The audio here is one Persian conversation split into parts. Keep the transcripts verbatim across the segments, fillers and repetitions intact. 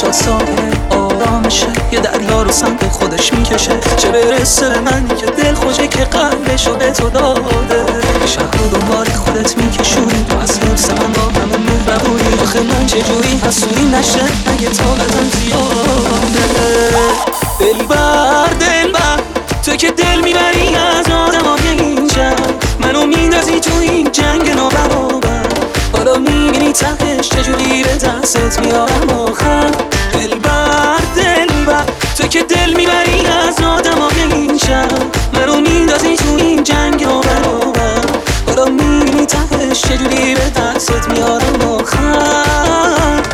چشات ساحل آرامشه، یه دریا رو سمت خودش میکشه. چه برسه به من که دل خوشه که قلبشو به تو داده. شهر رو دنبال خودت میکشونی تو از حفظ من با همه مهربونی. آخه من چجوری حسودی نشه اگه طاقتم زیاده. دلبر دلبر تو که دل میبری از آدمای این جنگ، منو میندازی تو این جنگ نابرابر. حالا میبینی تهش چجوری به دستت میارم آخر. دلبر دلبر تو که دل میبری از آدمای این شهر، منو میندازی تو این جنگ نابرابر. حالا میبینی تهش چجوری به دستت میارم آخر.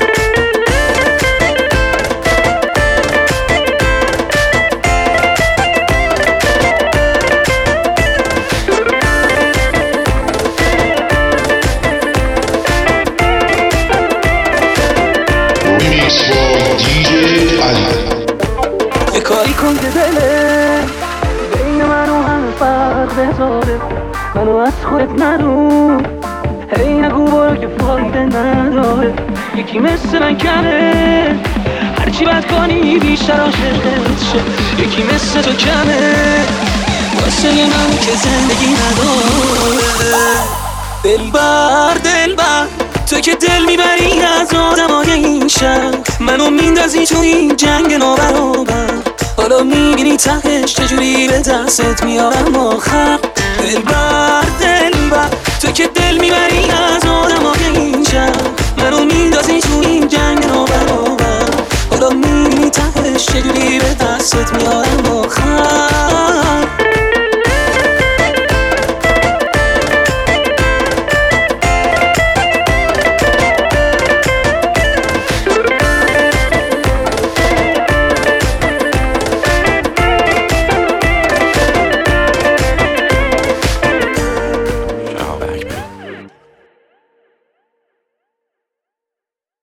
یه کاری کن که دله بین من و همه فرق بذاره. منو از خودت نرو، هی نگو برو که فایده نداره. یکی مثل من کمه هرچی بد کنی بیشتر عاشقت شه. یکی مثل تو کمه واسه من که زندگی نداره. دلبر دلبر تو که دل میبری از آدمای این شهر، منو میندازی تو این جنگ نابرابر. حالا میبینی تهش چجوری به دستت میارم آخر. دلبر دلبر تو که دل میبری